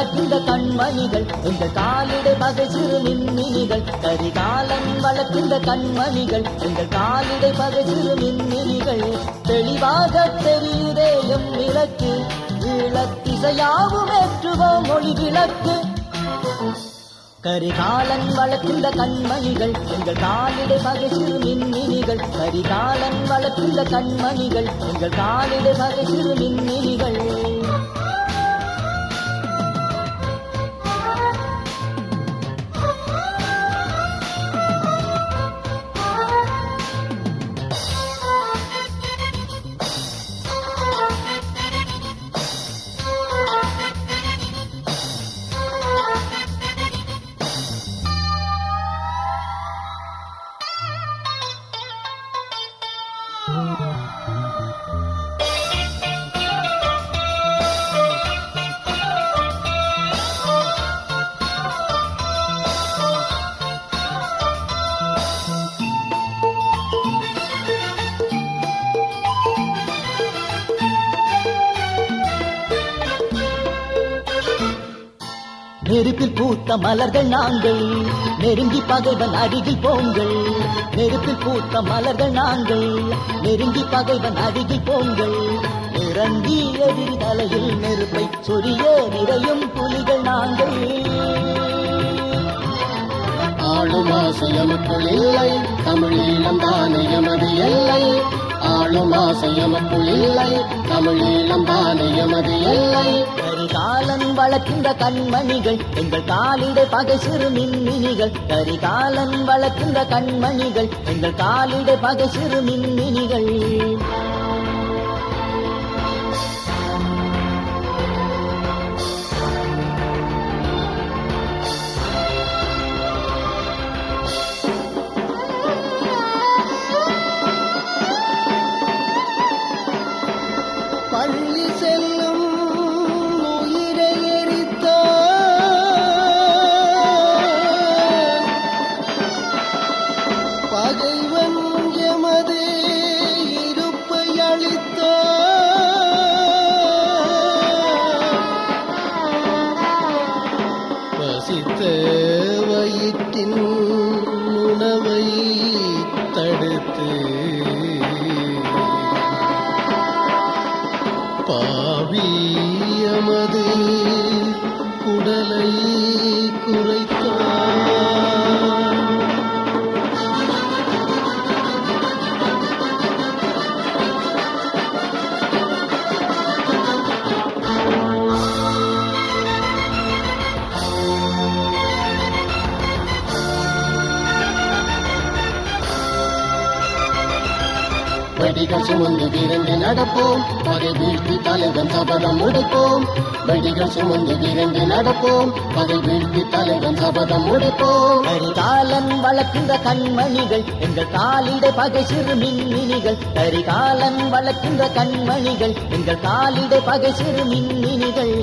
வளர்க்கின்ற கண்மணிகள் எங்கள் காலிடை பகை சிறு மின்மினிகள். கரிகாலன் வளர்க்கின்ற கண்மணிகள் எங்கள் காலிடை பகை சிறு மின்மினிகள். தெளிவாக தெரியுதே எம் விளக்கு, ஈழத்திசையாவும் ஏற்றுவோம் மொழி விளக்கு. கரிகாலன் வளர்க்கின்ற கண்மணிகள் எங்கள் காலிடை பகை சிறு மின்மினிகள். கரிகாலன் வளர்க்கின்ற கண்மணிகள் எங்கள் காலிடை பகை சிறு மின்மினிகள். நெருப்பில் பூத்த மலர்கள் நாங்கள், நெருங்கி பகைவன் அருகில் போங்கள். நெருப்பில் பூத்த மலர்கள் நாங்கள், நெருங்கி பகைவன் அருகில் போங்கள். இறங்கி எதிரி தலையில் நெருப்பை சொரிய நிறையும் புலிகள் நாங்கள். ஆளும் ஆசை எமக்குள் இல்லை, தமிழீழம் தானே எமது எல்லை. ஆளும் ஆசை எமக்குள் இல்லை, தமிழீழம் தானே எமது எல்லை. கரிகாலன் வளர்க்கின்ற கண்மணிகள் எங்கள் காலிடை பகை சிறு மின்மினிகள். கரிகாலன் வளர்க்கின்ற கண்மணிகள் எங்கள் காலிடை பகை சிறு மின்மினிகள். பள்ளி செல்லும் உயிரை எரித்த பகைவன் எமது இருப்பை அளித்த பசித்த வயிற்றின் உணவை தடுத்து பாவி எமது குடலை குறைத்தார். வெடிகள் சுமந்து விரைந்து நடப்போம், பகை வீழ்த்தி தலைவன் சபதம் முடிப்போம். வெடிகள் சுமந்து விரைந்து நடப்போம், பகை வீழ்த்தி தலைவன் சபதம் முடிப்போம். கரிகாலன் வளர்க்கின்ற கண்மணிகள் எங்கள் காலிடை பகை சிறு மின்மினிகள். கரிகாலன் வளர்க்கின்ற கண்மணிகள் எங்கள் காலிடை பகை சிறு மின்மினிகள்.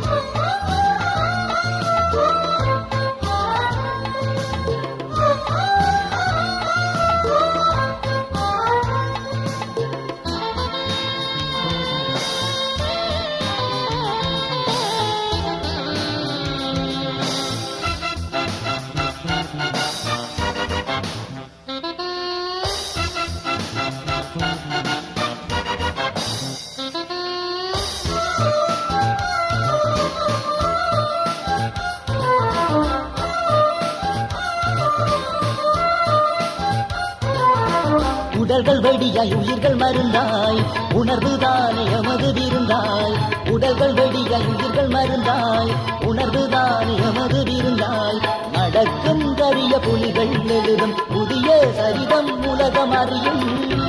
உடல்கள் வெடியாய் உயிர்கள் மருந்தாய், உணர்வுதானே எமது விருந்தாய். உடல்கள் வெடியாய் உயிர்கள் மருந்தாய், உணர்வுதானே எமது விருந்தாய். நடக்கும் கரிய புலிகள் எழுதும் புதிய சரிதம் உலகம் அறியும்.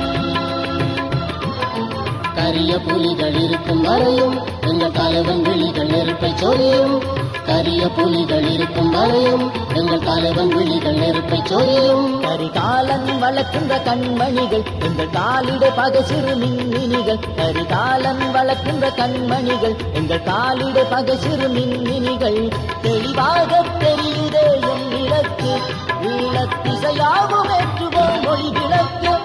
கரிய புலிகள் இருக்கும் வரையும் எங்கள் தலைவன் விழிகள் நெருப்பை சொரியும். கரிய புலிகள் இருக்கும் வரையும் எங்கள் தலைவன் விழிகள் நெருப்பை சொரியும். கரிகாலன் வளர்க்கின்ற கண்மணிகள் எங்கள் காலிடை பகை சிறு மின்மினிகள். கரிகாலன் வளர்க்கின்ற கண்மணிகள் எங்கள் காலிடை பகை சிறு மின்மினிகள். தெளிவாக தெரியுதே என் விளக்கு, ஈழத்திசையாவும் ஏற்றுவோம் மொழி விளக்கு.